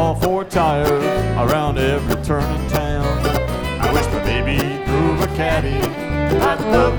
all four tires around every turn in town. I wish my baby drove a caddy. I'd love